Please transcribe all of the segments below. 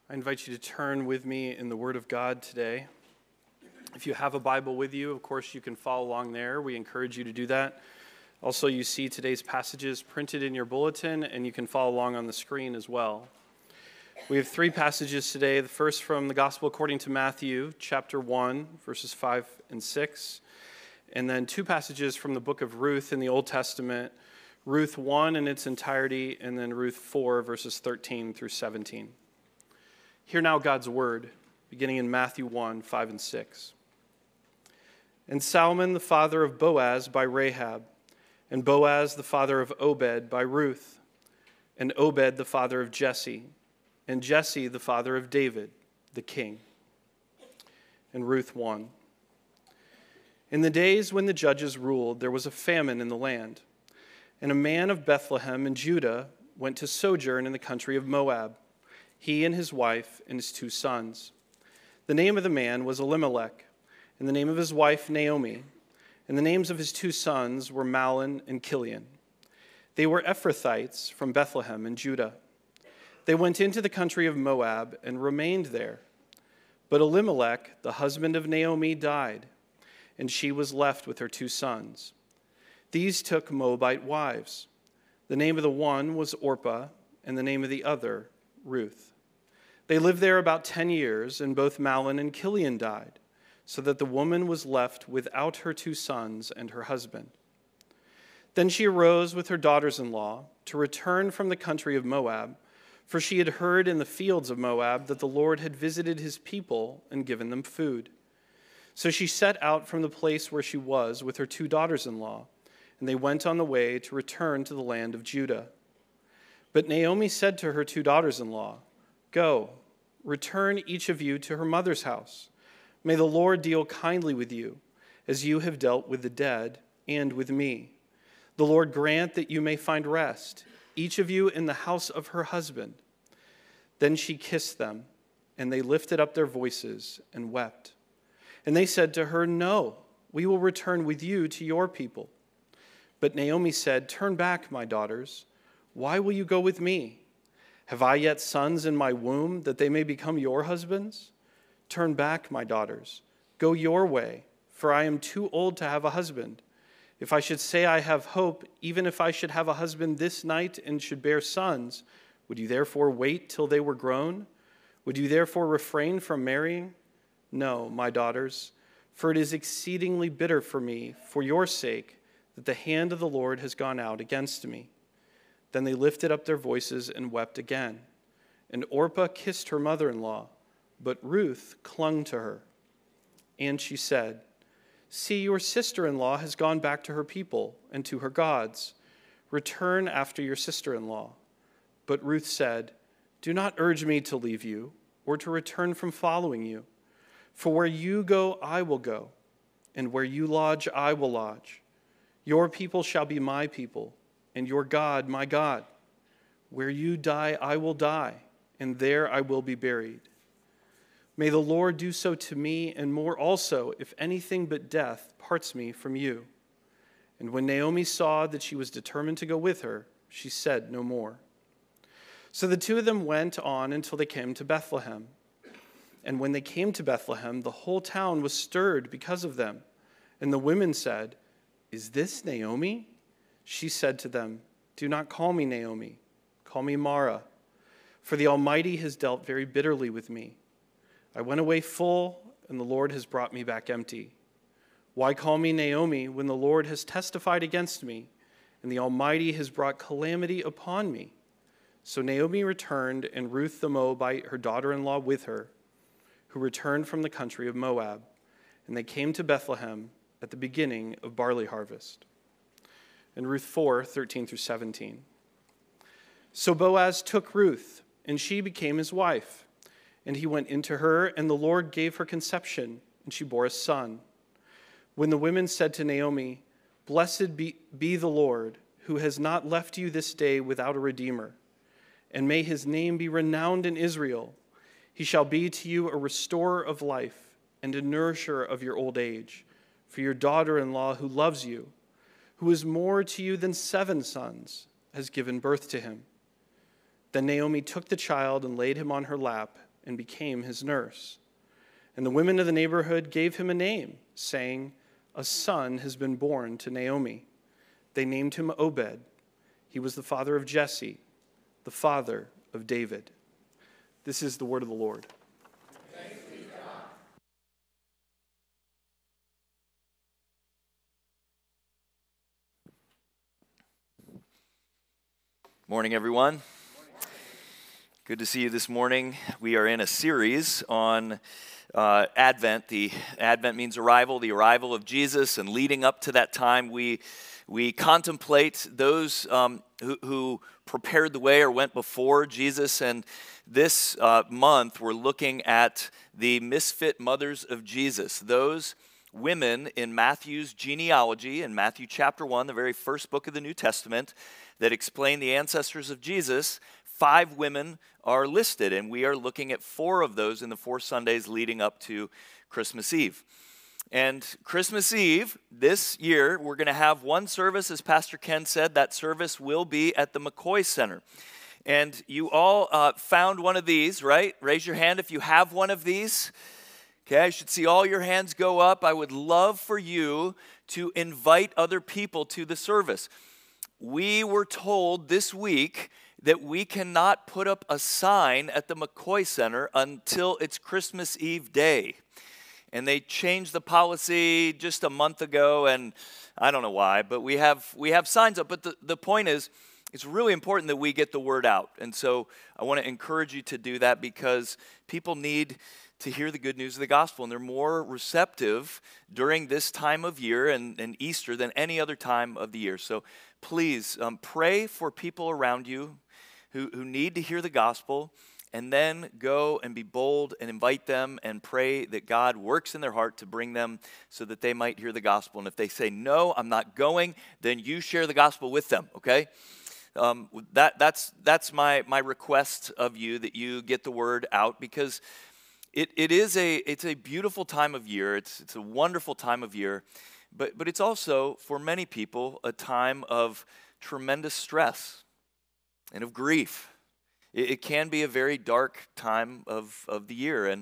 I invite you to turn with me in the Word of God today. If you have a Bible with you, of course, you can follow along there. We encourage you to do that. Also, you see today's passages printed in your bulletin, and you can follow along on the screen as well. We have three passages today. The first from the Gospel according to Matthew, chapter 1, verses 5 and 6. And then two passages from the book of Ruth in the Old Testament, Ruth 1 in its entirety, and then Ruth 4, verses 13 through 17. Hear now God's word, beginning in Matthew 1, 5 and 6. And Salmon, the father of Boaz, by Rahab, and Boaz, the father of Obed, by Ruth, and Obed, the father of Jesse, and Jesse, the father of David, the king. And Ruth 1. In the days when the judges ruled, there was a famine in the land, and a man of Bethlehem in Judah went to sojourn in the country of Moab, he and his wife and his 2 sons. The name of the man was Elimelech, and the name of his wife Naomi, and the names of his 2 sons were Mahlon and Chilion. They were Ephrathites from Bethlehem in Judah. They went into the country of Moab and remained there. But Elimelech, the husband of Naomi, died, and she was left with her 2 sons. These took Moabite wives. The name of the one was Orpah, and the name of the other, Ruth. They lived there about 10 years, and both Mahlon and Chilion died, so that the woman was left without her 2 sons and her husband. Then she arose with her daughters-in-law to return from the country of Moab, for she had heard in the fields of Moab that the Lord had visited his people and given them food. So she set out from the place where she was with her 2 daughters-in-law, and they went on the way to return to the land of Judah. But Naomi said to her 2 daughters-in-law, "Go, return each of you to her mother's house. May the Lord deal kindly with you, as you have dealt with the dead and with me. The Lord grant that you may find rest, each of you in the house of her husband." Then she kissed them, and they lifted up their voices and wept. And they said to her, "No, we will return with you to your people." But Naomi said, "Turn back, my daughters. Why will you go with me? Have I yet sons in my womb that they may become your husbands? Turn back, my daughters. Go your way, for I am too old to have a husband. If I should say I have hope, even if I should have a husband this night and should bear sons, would you therefore wait till they were grown? Would you therefore refrain from marrying? No, my daughters, for it is exceedingly bitter for me, for your sake, that the hand of the Lord has gone out against me." Then they lifted up their voices and wept again. And Orpah kissed her mother-in-law, but Ruth clung to her. And she said, "See, your sister-in-law has gone back to her people and to her gods. Return after your sister-in-law." But Ruth said, "Do not urge me to leave you or to return from following you. For where you go, I will go, and where you lodge, I will lodge. Your people shall be my people, and your God, my God. Where you die, I will die, and there I will be buried. May the Lord do so to me, and more also, if anything but death parts me from you." And when Naomi saw that she was determined to go with her, she said no more. So the 2 of them went on until they came to Bethlehem. And when they came to Bethlehem, the whole town was stirred because of them. And the women said, "Is this Naomi?" She said to them, "Do not call me Naomi, call me Mara, for the Almighty has dealt very bitterly with me. I went away full, and the Lord has brought me back empty. Why call me Naomi when the Lord has testified against me, and the Almighty has brought calamity upon me?" So Naomi returned, and Ruth the Moabite, her daughter-in-law, with her, who returned from the country of Moab, and they came to Bethlehem at the beginning of barley harvest. And Ruth 4, 13 through 17. So Boaz took Ruth, and she became his wife. And he went into her, and the Lord gave her conception, and she bore a son. When the women said to Naomi, "Blessed be the Lord, who has not left you this day without a redeemer, and may his name be renowned in Israel. He shall be to you a restorer of life and a nourisher of your old age, for your daughter-in-law who loves you, who is more to you than 7 sons, has given birth to him." Then Naomi took the child and laid him on her lap, and became his nurse. And the women of the neighborhood gave him a name, saying, "A son has been born to Naomi." They named him Obed. He was the father of Jesse, the father of David. This is the word of the Lord. Thanks be to God. Morning, everyone. Good to see you this morning. We are in a series on Advent. The Advent means arrival, the arrival of Jesus, and leading up to that time, we contemplate those who prepared the way or went before Jesus. And this month, we're looking at the misfit mothers of Jesus, those women in Matthew's genealogy, in Matthew chapter 1, the very first book of the New Testament, that explain the ancestors of Jesus. 5 women are listed, and we are looking at 4 of those in the 4 Sundays leading up to Christmas Eve. And Christmas Eve, this year, we're going to have one service, as Pastor Ken said. That service will be at the McCoy Center. And you all found one of these, right? Raise your hand if you have one of these. Okay, I should see all your hands go up. I would love for you to invite other people to the service. We were told this week that we cannot put up a sign at the McCoy Center until it's Christmas Eve day. And they changed the policy just a month ago, and I don't know why, but we have signs up. But the point is, it's really important that we get the word out. And so I want to encourage you to do that, because people need to hear the good news of the gospel, and they're more receptive during this time of year and Easter than any other time of the year. So please pray for people around you who need to hear the gospel, and then go and be bold and invite them and pray that God works in their heart to bring them so that they might hear the gospel. And if they say, "No, I'm not going," then you share the gospel with them, okay? That's my request of you, that you get the word out, because it's a beautiful time of year. It's a wonderful time of year, but it's also, for many people, a time of tremendous stress and of grief. It can be a very dark time of the year, and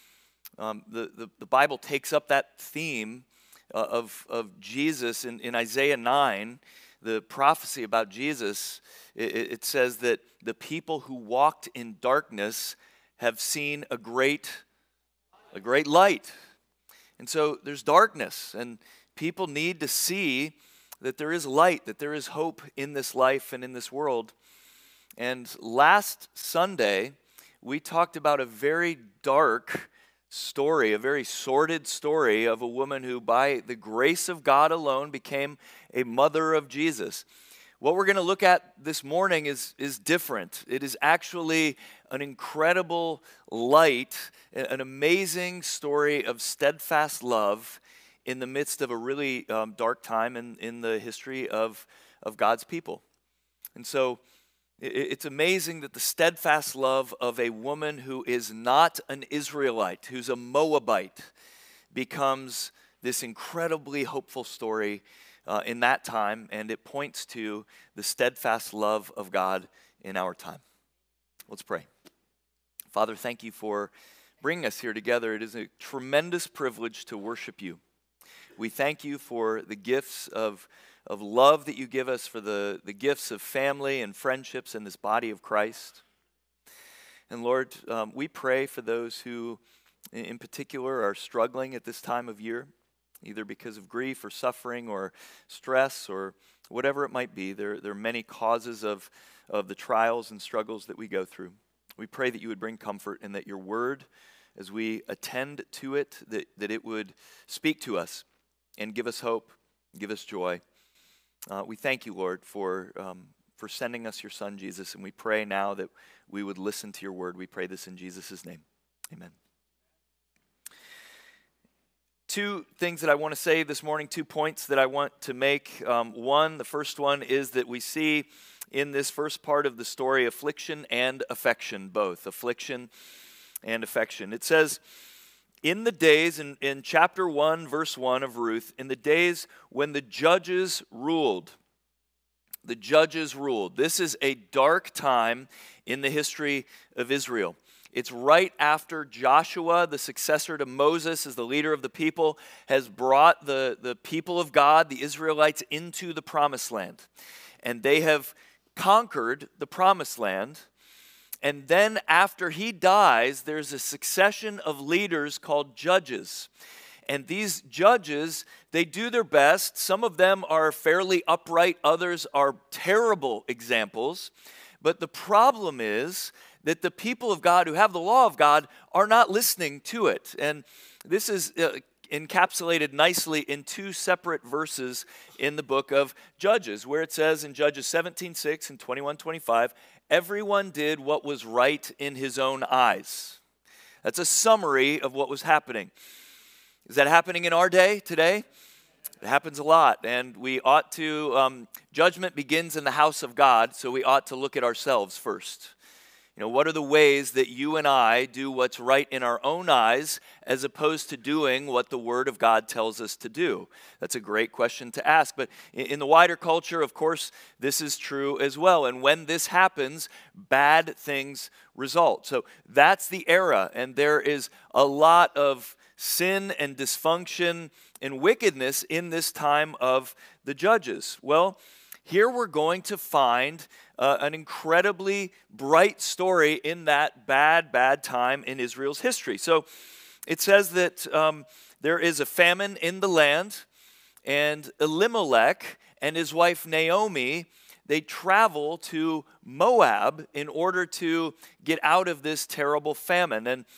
the Bible takes up that theme of Jesus in Isaiah 9, the prophecy about Jesus. It says that the people who walked in darkness have seen a great light. And so there's darkness, and people need to see that there is light, that there is hope in this life and in this world. And last Sunday, we talked about a very dark story, a very sordid story of a woman who, by the grace of God alone, became a mother of Jesus. What we're going to look at this morning is different. It is actually an incredible light, an amazing story of steadfast love in the midst of a really dark time in the history of God's people. And so it's amazing that the steadfast love of a woman who is not an Israelite, who's a Moabite, becomes this incredibly hopeful story in that time, and it points to the steadfast love of God in our time. Let's pray. Father, thank you for bringing us here together. It is a tremendous privilege to worship you. We thank you for the gifts of love that you give us, for the gifts of family and friendships in this body of Christ. And Lord, we pray for those who in particular are struggling at this time of year, either because of grief or suffering or stress or whatever it might be. There are many causes of the trials and struggles that we go through. We pray that you would bring comfort, and that your word, as we attend to it, that it would speak to us and give us hope, give us joy. We thank you, Lord, for sending us your Son, Jesus, and we pray now that we would listen to your word. We pray this in Jesus' name. Amen. 2 things that I want to say this morning, 2 points that I want to make. The first one is that we see in this first part of the story affliction and affection, both affliction and affection. It says, in the days, in chapter 1, verse 1 of Ruth, in the days when the judges ruled. The judges ruled. This is a dark time in the history of Israel. It's right after Joshua, the successor to Moses as the leader of the people, has brought the people of God, the Israelites, into the promised land. And they have conquered the promised land. And then after he dies, there's a succession of leaders called judges. And these judges, they do their best. Some of them are fairly upright, others are terrible examples. But the problem is that the people of God who have the law of God are not listening to it. And this is encapsulated nicely in two separate verses in the book of Judges, where it says in Judges 17:6 and 21:25, everyone did what was right in his own eyes. That's a summary of what was happening. Is that happening in our day today? It happens a lot, and we ought to, judgment begins in the house of God, so we ought to look at ourselves first. You know, what are the ways that you and I do what's right in our own eyes as opposed to doing what the Word of God tells us to do? That's a great question to ask. But in the wider culture, of course, this is true as well. And when this happens, bad things result. So that's the era, and there is a lot of sin and dysfunction and wickedness in this time of the judges. Well, here we're going to find an incredibly bright story in that bad time in Israel's history. So it says that there is a famine in the land, and Elimelech and his wife Naomi, they travel to Moab in order to get out of this terrible famine. And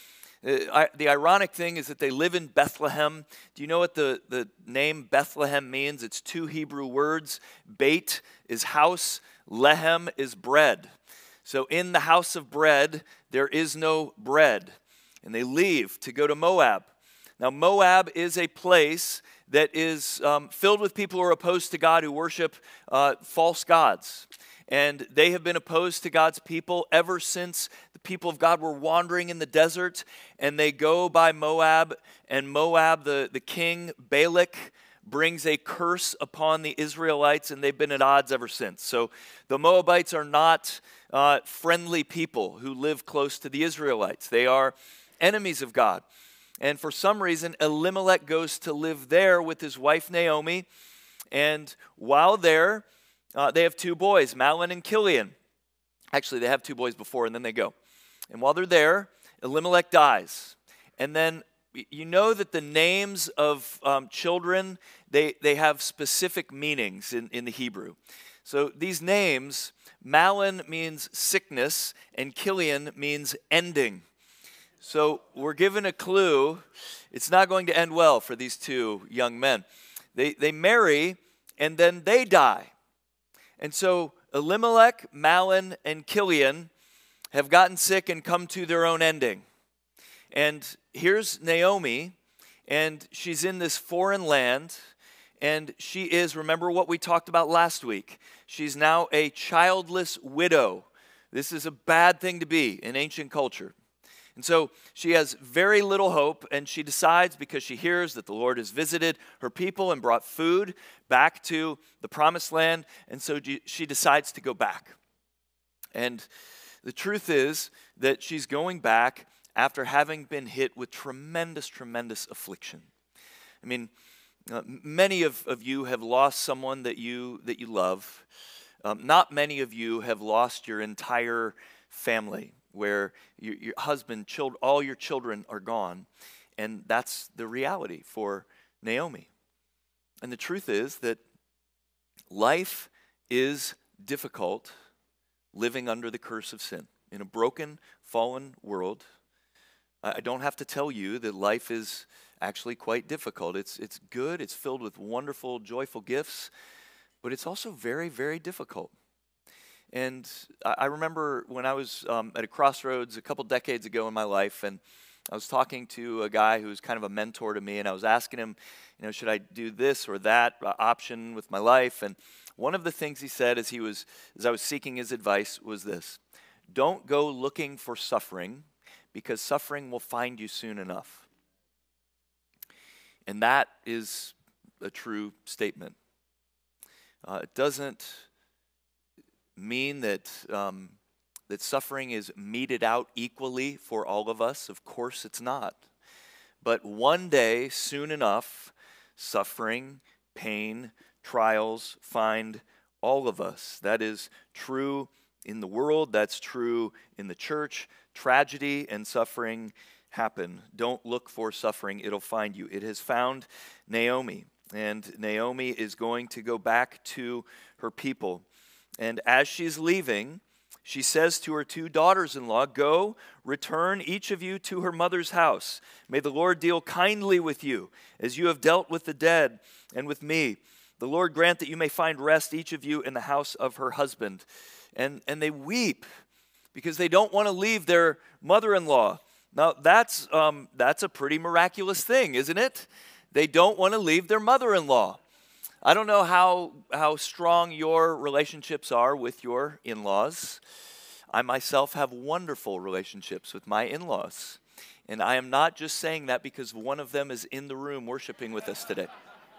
the ironic thing is that they live in Bethlehem. Do you know what the name Bethlehem means? It's two Hebrew words. Beit is house, lehem is bread. So in the house of bread, there is no bread. And they leave to go to Moab. Now Moab is a place that is filled with people who are opposed to God, who worship false gods. And they have been opposed to God's people ever since the people of God were wandering in the desert. And they go by Moab, and Moab, the king, Balak, brings a curse upon the Israelites, and they've been at odds ever since. So the Moabites are not friendly people who live close to the Israelites. They are enemies of God. And for some reason, Elimelech goes to live there with his wife Naomi. And while there, they have two boys, Mahlon and Chilion. Actually, they have two boys before, and then they go. And while they're there, Elimelech dies. And then you know that the names of children, they have specific meanings in the Hebrew. So these names, Mahlon means sickness, and Chilion means ending. So we're given a clue. It's not going to end well for these two young men. They marry, and then they die. And so Elimelech, Mahlon, and Chilion have gotten sick and come to their own ending. And here's Naomi, and she's in this foreign land, and she is, remember what we talked about last week, she's now a childless widow. This is a bad thing to be in ancient culture. And so she has very little hope, and she decides, because she hears that the Lord has visited her people and brought food back to the promised land, and so she decides to go back. And the truth is that she's going back after having been hit with tremendous affliction. I mean, many of you have lost someone that you love. Not many of you have lost your entire family, where your husband, all your children are gone. And that's the reality for Naomi. And the truth is that life is difficult living under the curse of sin. In a broken, fallen world, I don't have to tell you that life is actually quite difficult. It's good, it's filled with wonderful, joyful gifts, but it's also very, very difficult. And I remember when I was at a crossroads a couple decades ago in my life, and I was talking to a guy who was kind of a mentor to me, and I was asking him, should I do this or that option with my life? And one of the things he said as I was seeking his advice was this: don't go looking for suffering, because suffering will find you soon enough. And that is a true statement. It doesn't mean that that suffering is meted out equally for all of us. Of course it's not. But one day, soon enough, suffering, pain, trials find all of us. That is true in the world. That's true in the church. Tragedy and suffering happen. Don't look for suffering. It'll find you. It has found Naomi. And Naomi is going to go back to her people. And as she's leaving, she says to her two daughters-in-law, "Go, return each of you to her mother's house. May the Lord deal kindly with you, as you have dealt with the dead and with me. The Lord grant that you may find rest, each of you, in the house of her husband." And they weep because they don't want to leave their mother-in-law. Now, that's a pretty miraculous thing, isn't it? They don't want to leave their mother-in-law. I don't know how strong your relationships are with your in-laws. I myself have wonderful relationships with my in-laws. And I am not just saying that because one of them is in the room worshiping with us today.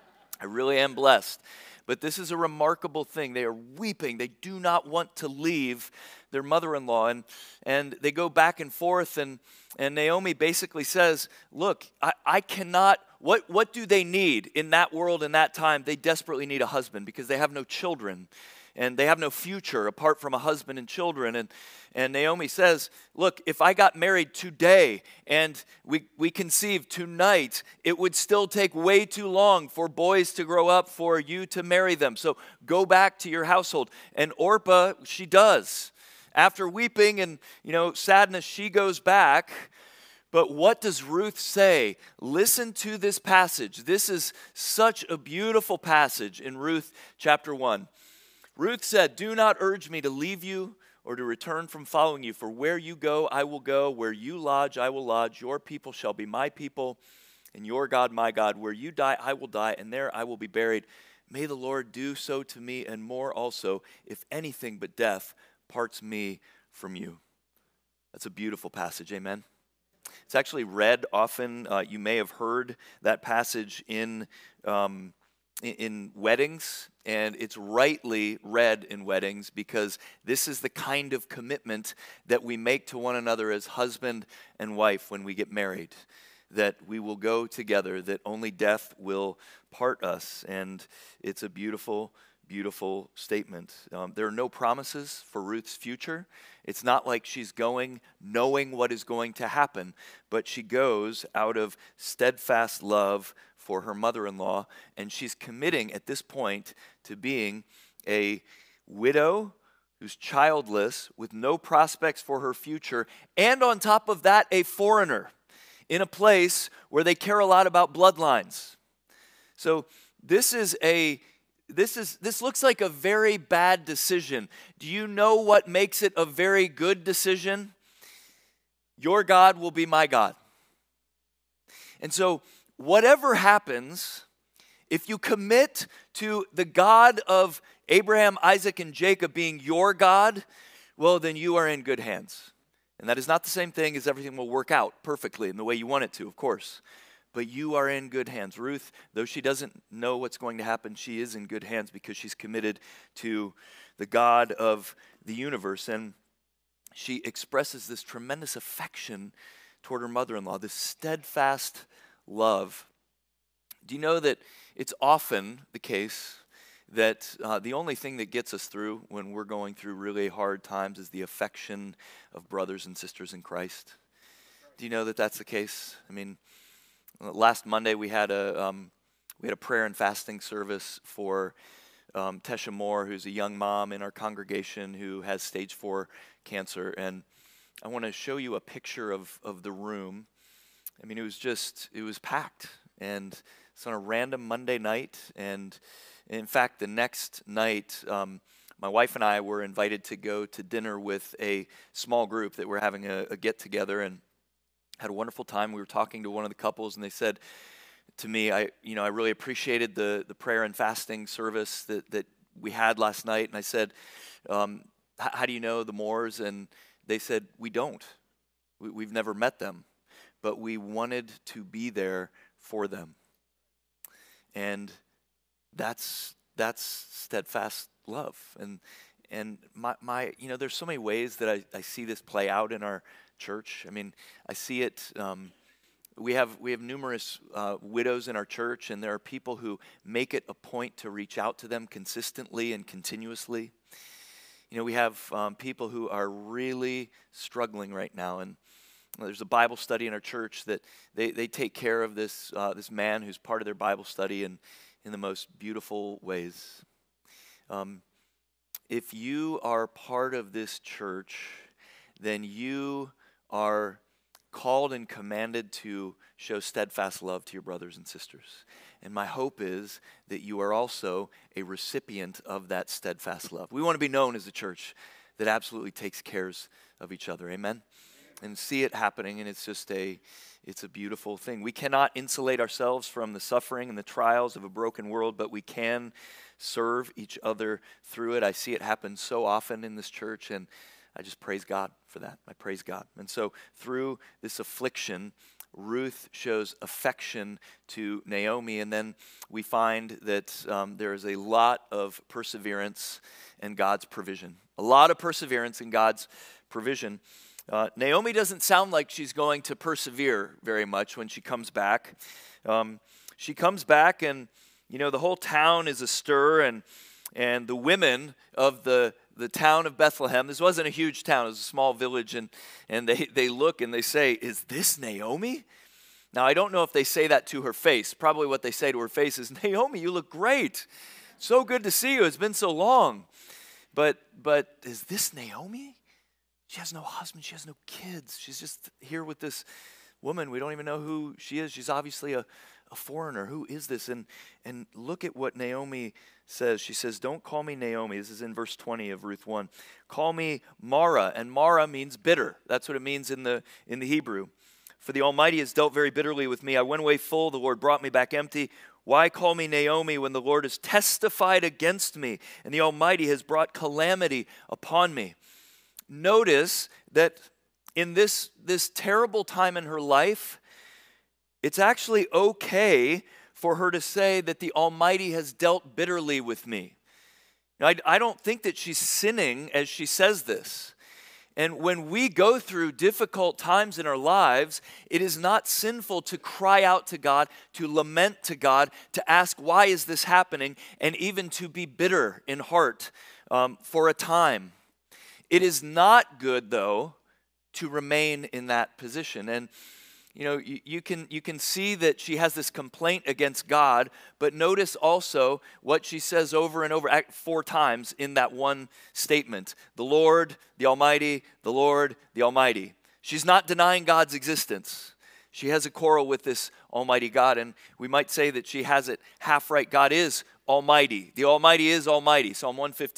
I really am blessed. But this is a remarkable thing. They are weeping. They do not want to leave their mother-in-law. And they go back and forth. And Naomi basically says, look, I cannot, what do they need in that world in that time? They desperately need a husband because they have no children. And they have no future apart from a husband and children. And Naomi says, look, if I got married today and we conceived tonight, it would still take way too long for boys to grow up for you to marry them. So go back to your household. And Orpah, she does. After weeping and, sadness, she goes back. But what does Ruth say? Listen to this passage. This is such a beautiful passage in Ruth chapter 1. Ruth said, "Do not urge me to leave you or to return from following you. For where you go, I will go. Where you lodge, I will lodge. Your people shall be my people, and your God, my God. Where you die, I will die, and there I will be buried. May the Lord do so to me, and more also, if anything but death parts me from you." That's a beautiful passage, amen? It's actually read often. You may have heard that passage in weddings, and it's rightly read in weddings because this is the kind of commitment that we make to one another as husband and wife when we get married, that we will go together, that only death will part us, and it's a beautiful, beautiful statement. There are no promises for Ruth's future. It's not like she's going knowing what is going to happen, but she goes out of steadfast love for her mother-in-law, and she's committing at this point to being a widow who's childless with no prospects for her future, and on top of that, a foreigner in a place where they care a lot about bloodlines. So this looks like a very bad decision. Do you know what makes it a very good decision? Your God will be my God. And so whatever happens, if you commit to the God of Abraham, Isaac, and Jacob being your God, well, then you are in good hands. And that is not the same thing as everything will work out perfectly in the way you want it to, of course. But you are in good hands. Ruth, though she doesn't know what's going to happen, she is in good hands because she's committed to the God of the universe. And she expresses this tremendous affection toward her mother-in-law, this steadfast love. Do you know that it's often the case that the only thing that gets us through when we're going through really hard times is the affection of brothers and sisters in Christ? Do you know that that's the case? I mean, last Monday we had a prayer and fasting service for Tesha Moore, who's a young mom in our congregation who has stage 4 cancer. And I want to show you a picture of the room. I mean, it was packed. And it's on a random Monday night. And in fact, the next night, my wife and I were invited to go to dinner with a small group that were having a get-together, and had a wonderful time. We were talking to one of the couples, and they said to me, I really appreciated the prayer and fasting service that we had last night. And I said, how do you know the Moores? And they said, we don't. We've never met them, but we wanted to be there for them. And that's steadfast love. my there's so many ways that I see this play out in our church. I mean, I see it. We have numerous widows in our church, and there are people who make it a point to reach out to them consistently and continuously. We have people who are really struggling right now, and there's a Bible study in our church that they take care of this man who's part of their Bible study in the most beautiful ways. If you are part of this church, then you are called and commanded to show steadfast love to your brothers and sisters. And my hope is that you are also a recipient of that steadfast love. We want to be known as a church that absolutely takes cares of each other. Amen? And see it happening, and it's a beautiful thing. We cannot insulate ourselves from the suffering and the trials of a broken world, but we can serve each other through it. I see it happen so often in this church, and I just praise God for that. I praise God. And so through this affliction, Ruth shows affection to Naomi, and then we find that there is a lot of perseverance and God's provision. A lot of perseverance in God's provision. Naomi doesn't sound like she's going to persevere very much when she comes back. She comes back, and the whole town is astir, and the women of the town of Bethlehem. This wasn't a huge town; it was a small village, and they look and they say, "Is this Naomi?" Now I don't know if they say that to her face. Probably what they say to her face is, "Naomi, you look great. So good to see you. It's been so long." But is this Naomi? She has no husband. She has no kids. She's just here with this woman. We don't even know who she is. She's obviously a foreigner. Who is this? And look at what Naomi says. She says, "Don't call me Naomi." This is in verse 20 of Ruth 1. "Call me Mara." And Mara means bitter. That's what it means in the Hebrew. "For the Almighty has dealt very bitterly with me. I went away full. The Lord brought me back empty. Why call me Naomi when the Lord has testified against me and the Almighty has brought calamity upon me?" Notice that in this terrible time in her life, it's actually okay for her to say that the Almighty has dealt bitterly with me. Now, I don't think that she's sinning as she says this. And when we go through difficult times in our lives, it is not sinful to cry out to God, to lament to God, to ask, why is this happening, and even to be bitter in heart for a time. It is not good, though, to remain in that position. And you can see that she has this complaint against God, but notice also what she says over and over 4 times in that one statement. The Lord, the Almighty, the Lord, the Almighty. She's not denying God's existence. She has a quarrel with this Almighty God, and we might say that she has it half right. God is Almighty. The Almighty is Almighty. Psalm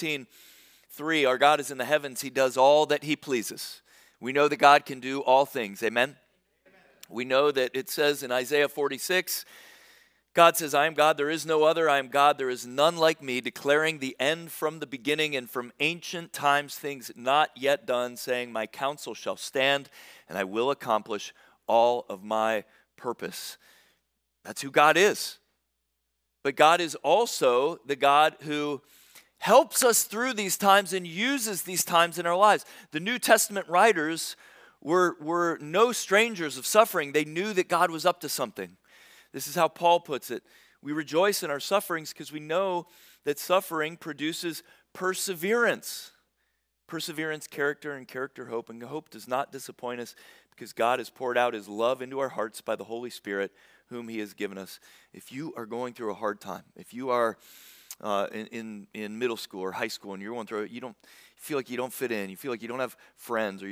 115:3, our God is in the heavens. He does all that He pleases. We know that God can do all things. Amen? We know that it says in Isaiah 46, God says, "I am God, there is no other. I am God, there is none like me, declaring the end from the beginning and from ancient times things not yet done, saying, my counsel shall stand and I will accomplish all of my purpose." That's who God is. But God is also the God who helps us through these times and uses these times in our lives. The New Testament writers were no strangers of suffering. They knew that God was up to something. This is how Paul puts it. We rejoice in our sufferings because we know that suffering produces perseverance. Perseverance, character, and character, hope. And hope does not disappoint us because God has poured out His love into our hearts by the Holy Spirit, whom He has given us. If you are going through a hard time, if you are in middle school or high school and you're going through it, you feel like you don't fit in, you feel like you don't have friends, or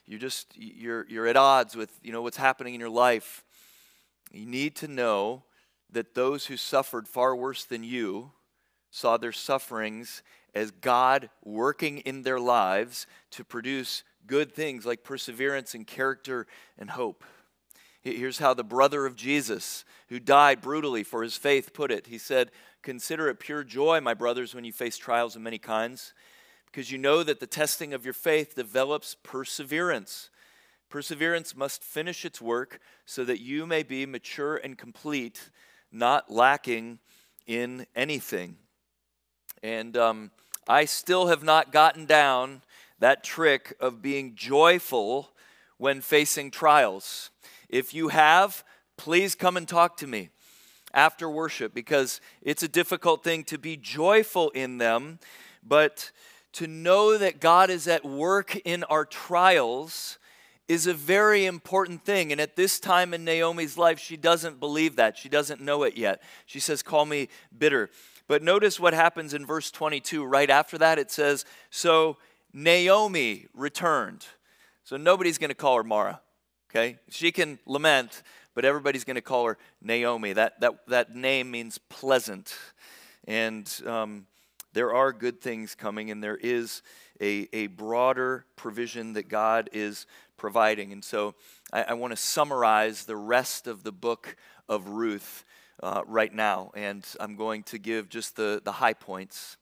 you're at odds with what's happening in your life, you need to know that those who suffered far worse than you saw their sufferings as God working in their lives to produce good things like perseverance and character and hope. Here's how the brother of Jesus, who died brutally for his faith, put it. He said, "Consider it pure joy, my brothers, when you face trials of many kinds, because you know that the testing of your faith develops perseverance. Perseverance must finish its work so that you may be mature and complete, not lacking in anything." And I still have not gotten down that trick of being joyful when facing trials. If you have, please come and talk to me after worship, because it's a difficult thing to be joyful in them, but to know that God is at work in our trials is a very important thing. And at this time in Naomi's life, she doesn't believe that. She doesn't know it yet. She says, call me bitter. But notice what happens in verse 22. Right after that, it says, so Naomi returned. So nobody's going to call her Mara, okay? She can lament, but everybody's going to call her Naomi. That name means pleasant. And there are good things coming, and there is a broader provision that God is providing. And so I want to summarize the rest of the book of Ruth right now, and I'm going to give just the high points.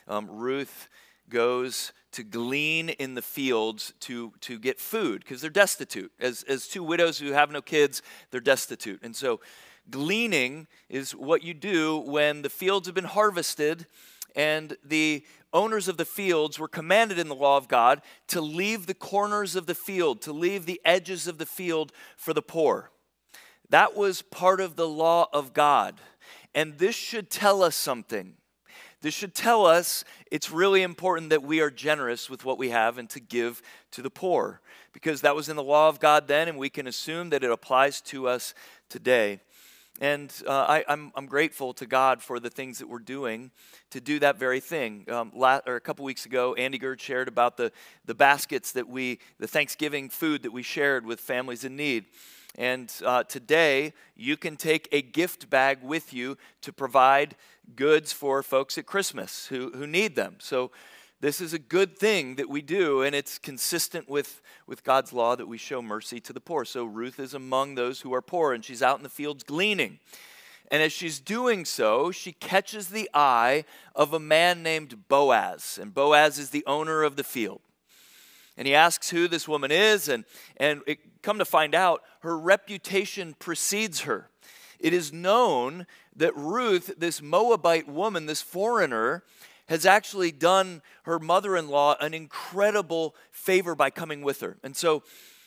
Ruth goes to glean in the fields to get food because they're destitute. As two widows who have no kids, they're destitute. And so gleaning is what you do when the fields have been harvested and the owners of the fields were commanded in the law of God to leave the corners of the field, to leave the edges of the field for the poor. That was part of the law of God. And this should tell us something. This should tell us it's really important that we are generous with what we have and to give to the poor, because that was in the law of God then, and we can assume that it applies to us today. And I'm grateful to God for the things that we're doing to do that very thing. A couple weeks ago, Andy Gerd shared about the baskets that the Thanksgiving food that we shared with families in need. And today, you can take a gift bag with you to provide goods for folks at Christmas who need them. So this is a good thing that we do, and it's consistent with God's law that we show mercy to the poor. So Ruth is among those who are poor, and she's out in the fields gleaning. And as she's doing so, she catches the eye of a man named Boaz. And Boaz is the owner of the field. And he asks who this woman is, and come to find out, her reputation precedes her. It is known that Ruth, this Moabite woman, this foreigner, has actually done her mother-in-law an incredible favor by coming with her. And so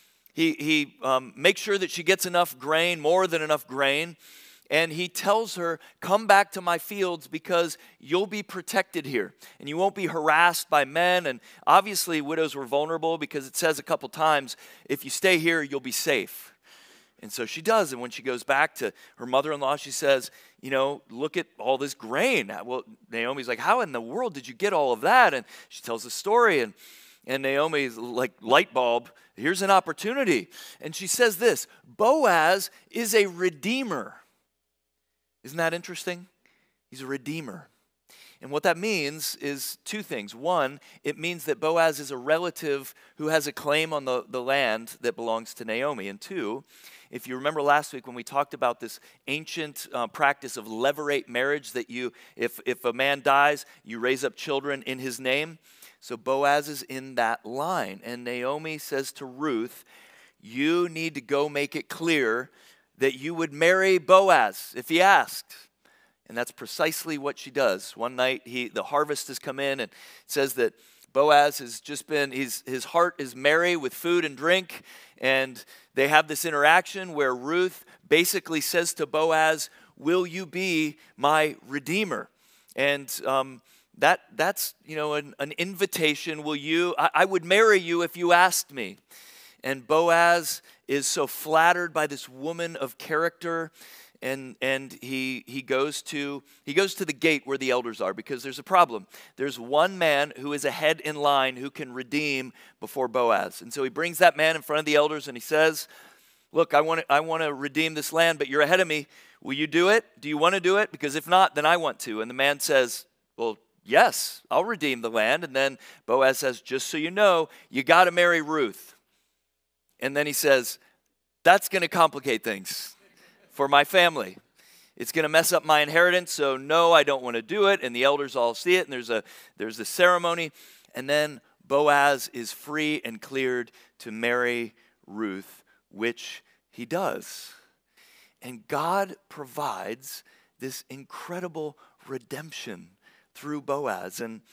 he makes sure that she gets enough grain, more than enough grain, and he tells her, come back to my fields because you'll be protected here and you won't be harassed by men. And obviously widows were vulnerable because it says a couple times, if you stay here, you'll be safe. And so she does. And when she goes back to her mother-in-law, she says, look at all this grain. Well, Naomi's like, how in the world did you get all of that? And she tells the story, and Naomi's like, light bulb, here's an opportunity. And she says this, Boaz is a redeemer. Isn't that interesting? He's a redeemer. And what that means is two things. One, it means that Boaz is a relative who has a claim on the land that belongs to Naomi. And two, if you remember last week when we talked about this ancient practice of levirate marriage, that if a man dies, you raise up children in his name. So Boaz is in that line. And Naomi says to Ruth, you need to go make it clear that you would marry Boaz if he asked. And that's precisely what she does. One night, the harvest has come in, and it says that Boaz has just been, his heart is merry with food and drink, and they have this interaction where Ruth basically says to Boaz, will you be my redeemer? And that's an invitation. I would marry you if you asked me. And Boaz is so flattered by this woman of character, and he goes to the gate where the elders are, because there's a problem. There's one man who is ahead in line who can redeem before Boaz. And so he brings that man in front of the elders and he says, look, I want to redeem this land, but you're ahead of me. Will you do it? Do you want to do it? Because if not, then I want to. And the man says, well, yes, I'll redeem the land. And then Boaz says, just so you know, you got to marry Ruth. And then he says, that's going to complicate things for my family. It's going to mess up my inheritance, so no, I don't want to do it. And the elders all see it, and there's a ceremony. And then Boaz is free and cleared to marry Ruth, which he does. And God provides this incredible redemption through Boaz. And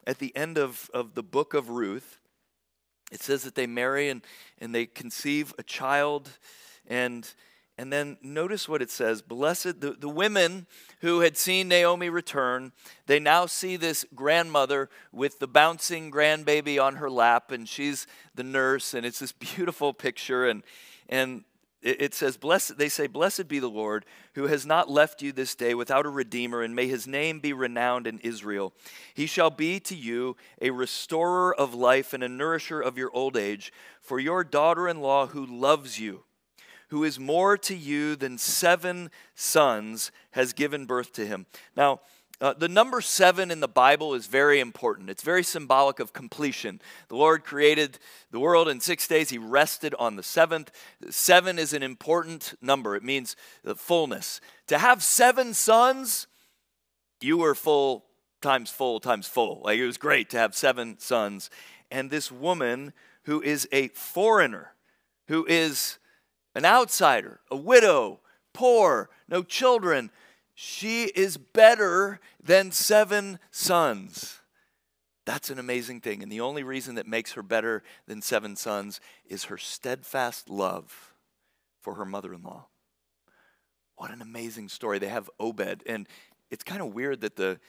at the end of the book of Ruth, it says that they marry and they conceive a child. And then notice what it says. Blessed, the women who had seen Naomi return, they now see this grandmother with the bouncing grandbaby on her lap, and she's the nurse, and it's this beautiful picture. And it says, blessed, they say, blessed be the Lord, who has not left you this day without a redeemer, and may his name be renowned in Israel. He shall be to you a restorer of life and a nourisher of your old age, for your daughter-in-law who loves you, who is more to you than 7 sons, has given birth to him. Now, the number 7 in the Bible is very important. It's very symbolic of completion. The Lord created the world in 6 days. He rested on the 7th. 7 is an important number. It means the fullness. To have 7 sons, you were full times full times full. Like, it was great to have 7 sons. And this woman who is a foreigner, who is an outsider, a widow, poor, no children, she is better than 7 sons. That's an amazing thing. And the only reason that makes her better than 7 sons is her steadfast love for her mother-in-law. What an amazing story. They have Obed. And it's kind of weird that the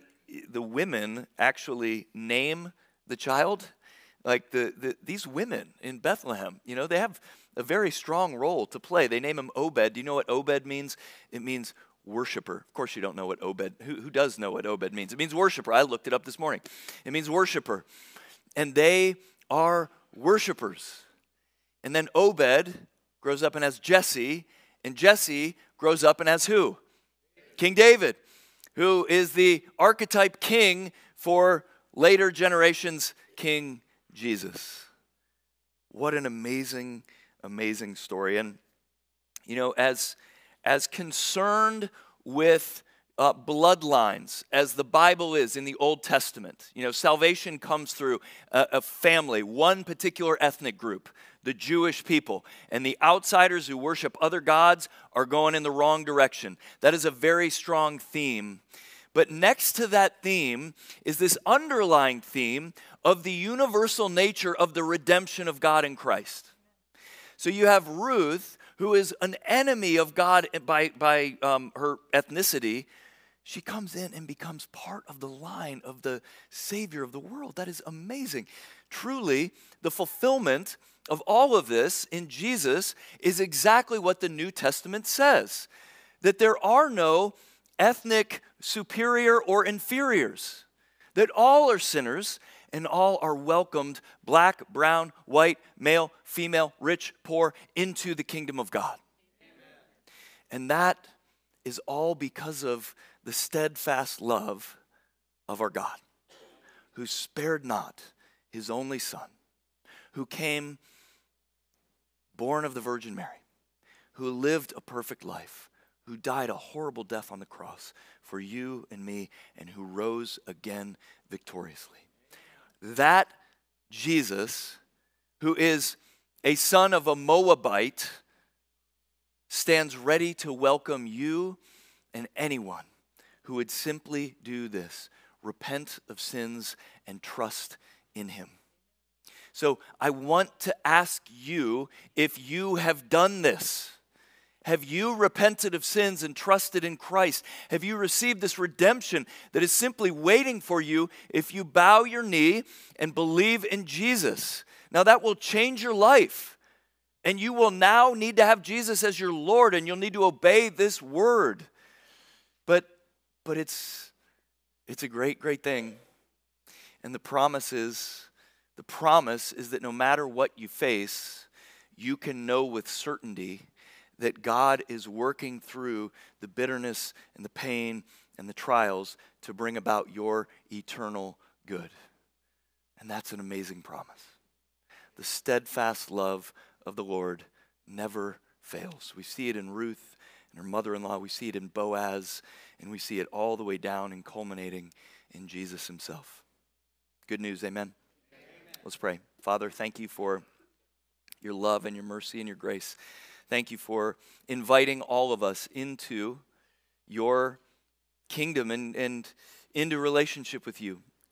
women actually name the child. Like these women in Bethlehem, they have a very strong role to play. They name him Obed. Do you know what Obed means? It means worshiper. Of course you don't know what Obed, who does know what Obed means? It means worshiper. I looked it up this morning. It means worshiper. And they are worshipers. And then Obed grows up and has Jesse, and Jesse grows up and has who? King David, who is the archetype king for later generations, King Jesus. What an amazing, amazing story. And, as concerned with bloodlines as the Bible is in the Old Testament, salvation comes through a family, one particular ethnic group, the Jewish people, and the outsiders who worship other gods are going in the wrong direction. That is a very strong theme. But next to that theme is this underlying theme of the universal nature of the redemption of God in Christ. So you have Ruth, who is an enemy of God by her ethnicity. She comes in and becomes part of the line of the Savior of the world. That is amazing. Truly, the fulfillment of all of this in Jesus is exactly what the New Testament says, that there are no ethnic superior or inferiors, that all are sinners and all are welcomed, black, brown, white, male, female, rich, poor, into the kingdom of God. Amen. And that is all because of the steadfast love of our God, who spared not his only Son, who came born of the Virgin Mary, who lived a perfect life, who died a horrible death on the cross for you and me, and who rose again victoriously. That Jesus, who is a son of a Moabite, stands ready to welcome you and anyone who would simply do this: repent of sins and trust in him. So I want to ask you if you have done this. Have you repented of sins and trusted in Christ? Have you received this redemption that is simply waiting for you if you bow your knee and believe in Jesus? Now that will change your life. And you will now need to have Jesus as your Lord, and you'll need to obey this word. But it's a great, great thing. And the promise is that no matter what you face, you can know with certainty that God is working through the bitterness and the pain and the trials to bring about your eternal good. And that's an amazing promise. The steadfast love of the Lord never fails. We see it in Ruth and her mother-in-law. We see it in Boaz, and we see it all the way down and culminating in Jesus himself. Good news, amen? Let's pray. Father, thank you for your love and your mercy and your grace. Thank you for inviting all of us into your kingdom and into relationship with you.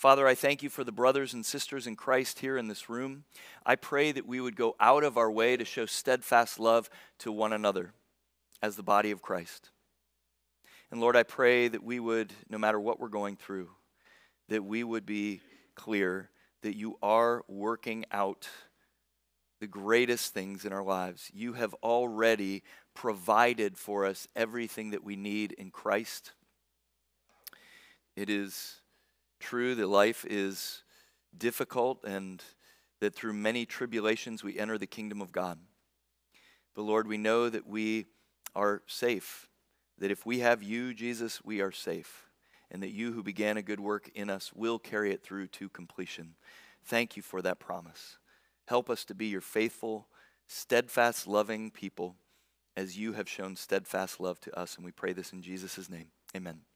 Father, I thank you for the brothers and sisters in Christ here in this room. I pray that we would go out of our way to show steadfast love to one another as the body of Christ. And Lord, I pray that we would, no matter what we're going through, that we would be clear that you are working out the greatest things in our lives. You have already provided for us everything that we need in Christ. It is true that life is difficult and that through many tribulations we enter the kingdom of God. But Lord, we know that we are safe, that if we have you, Jesus, we are safe, and that you who began a good work in us will carry it through to completion. Thank you for that promise. Help us to be your faithful, steadfast, loving people as you have shown steadfast love to us. And we pray this in Jesus' name. Amen.